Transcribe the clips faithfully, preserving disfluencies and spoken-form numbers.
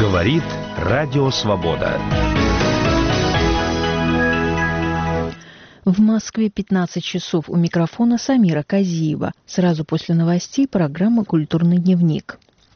Говорит Радио Свобода. В Москве пятнадцать часов. У микрофона Самира Казиева. Сразу после новостей программа «Культурный дневник».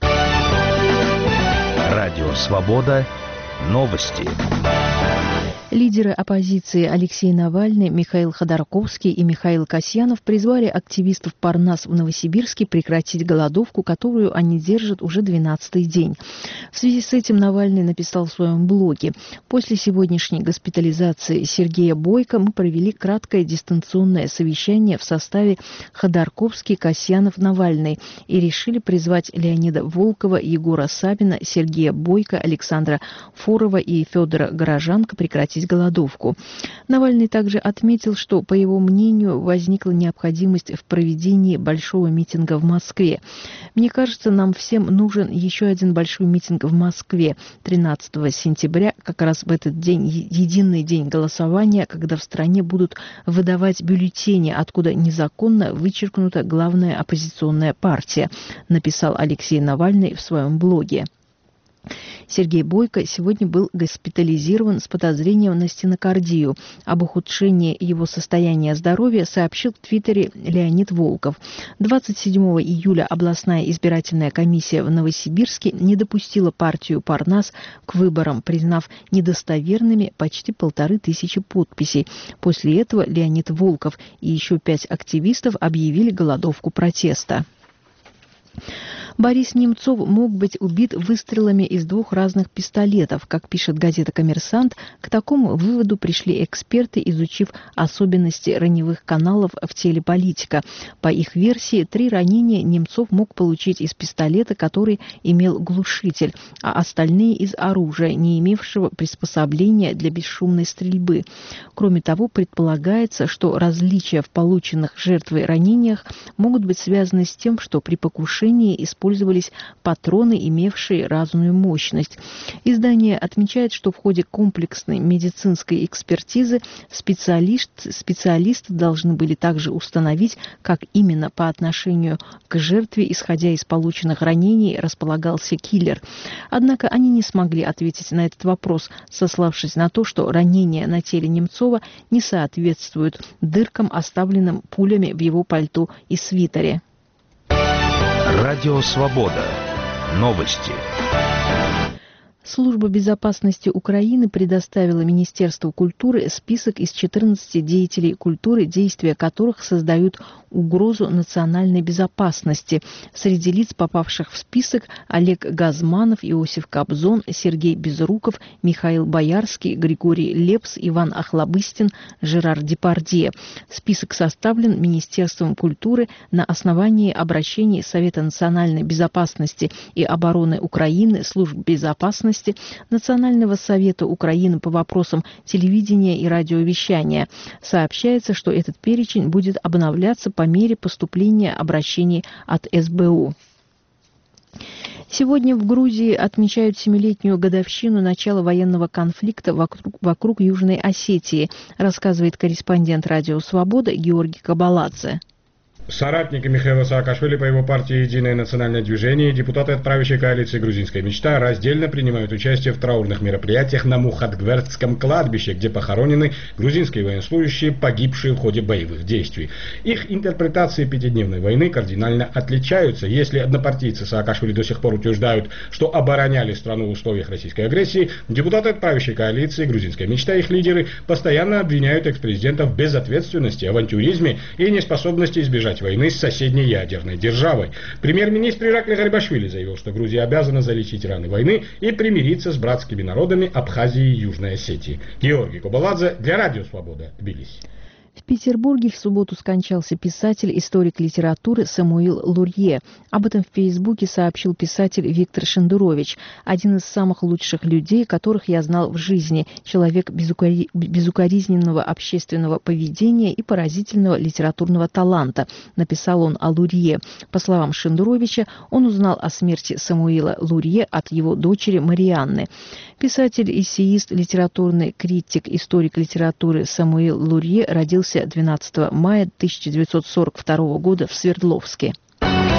Радио Свобода. Новости. Лидеры оппозиции Алексей Навальный, Михаил Ходорковский и Михаил Касьянов призвали активистов Парнас в Новосибирске прекратить голодовку, которую они держат уже двенадцатый день. В связи с этим Навальный написал в своем блоге: «После сегодняшней госпитализации Сергея Бойко мы провели краткое дистанционное совещание в составе Ходорковский, Касьянов, Навальный и решили призвать Леонида Волкова, Егора Сабина, Сергея Бойко, Александра Фурова и Федора Горожанко прекратить голодовку». Навальный также отметил, что, по его мнению, возникла необходимость в проведении большого митинга в Москве. «Мне кажется, нам всем нужен еще один большой митинг в Москве тринадцатого сентября, как раз в этот день, единый день голосования, когда в стране будут выдавать бюллетени, откуда незаконно вычеркнута главная оппозиционная партия», написал Алексей Навальный в своем блоге. Сергей Бойко сегодня был госпитализирован с подозрением на стенокардию. Об ухудшении его состояния здоровья сообщил в Твиттере Леонид Волков. двадцать седьмого июля областная избирательная комиссия в Новосибирске не допустила партию Парнас к выборам, признав недостоверными почти полторы тысячи подписей. После этого Леонид Волков и еще пять активистов объявили голодовку протеста. Борис Немцов мог быть убит выстрелами из двух разных пистолетов. Как пишет газета «Коммерсант», к такому выводу пришли эксперты, изучив особенности раневых каналов в теле политика. По их версии, три ранения Немцов мог получить из пистолета, который имел глушитель, а остальные из оружия, не имевшего приспособления для бесшумной стрельбы. Кроме того, предполагается, что различия в полученных жертвой ранениях могут быть связаны с тем, что при покушении использовались использовались патроны, имевшие разную мощность. Издание отмечает, что в ходе комплексной медицинской экспертизы специалист, специалисты должны были также установить, как именно по отношению к жертве, исходя из полученных ранений, располагался киллер. Однако они не смогли ответить на этот вопрос, сославшись на то, что ранения на теле Немцова не соответствуют дыркам, оставленным пулями в его пальто и свитере. Радио Свобода. Новости. Служба безопасности Украины предоставила Министерству культуры список из четырнадцати деятелей культуры, действия которых создают угрозу национальной безопасности. Среди лиц, попавших в список, Олег Газманов, Иосиф Кобзон, Сергей Безруков, Михаил Боярский, Григорий Лепс, Иван Охлобыстин, Жерар Депардье. Список составлен Министерством культуры на основании обращений Совета национальной безопасности и обороны Украины, служб безопасности, Национального совета Украины по вопросам телевидения и радиовещания. Сообщается, что этот перечень будет обновляться по мере поступления обращений от эс бэ у. Сегодня в Грузии отмечают семилетнюю годовщину начала военного конфликта вокруг, вокруг Южной Осетии, рассказывает корреспондент Радио Свобода Георгий Кабаладзе. Соратники Михаила Саакашвили по его партии «Единое национальное движение» и депутаты от правящей коалиции «Грузинская мечта» раздельно принимают участие в траурных мероприятиях на Мухатгвертском кладбище, где похоронены грузинские военнослужащие, погибшие в ходе боевых действий. Их интерпретации пятидневной войны кардинально отличаются. Если однопартийцы Саакашвили до сих пор утверждают, что обороняли страну в условиях российской агрессии, депутаты от правящей коалиции «Грузинская мечта» и их лидеры постоянно обвиняют экс-президента в безответственности, авантюризме и неспособности избежать войны с соседней ядерной державой. Премьер-министр Ираклий Гарибашвили заявил, что Грузия обязана залечить раны войны и примириться с братскими народами Абхазии и Южной Осетии. Георгий Кабаладзе для Радио Свобода, Тбилиси. В Петербурге в субботу скончался писатель, историк литературы Самуил Лурье. Об этом в Фейсбуке сообщил писатель Виктор Шендерович, один из самых лучших людей, которых я знал в жизни, человек безукори... безукоризненного общественного поведения и поразительного литературного таланта, написал он о Лурье. По словам Шендеровича, он узнал о смерти Самуила Лурье от его дочери Марианны. Писатель, эссеист, литературный критик, историк литературы Самуил Лурье родился двенадцатого мая тысяча девятьсот сорок второго года в Свердловске.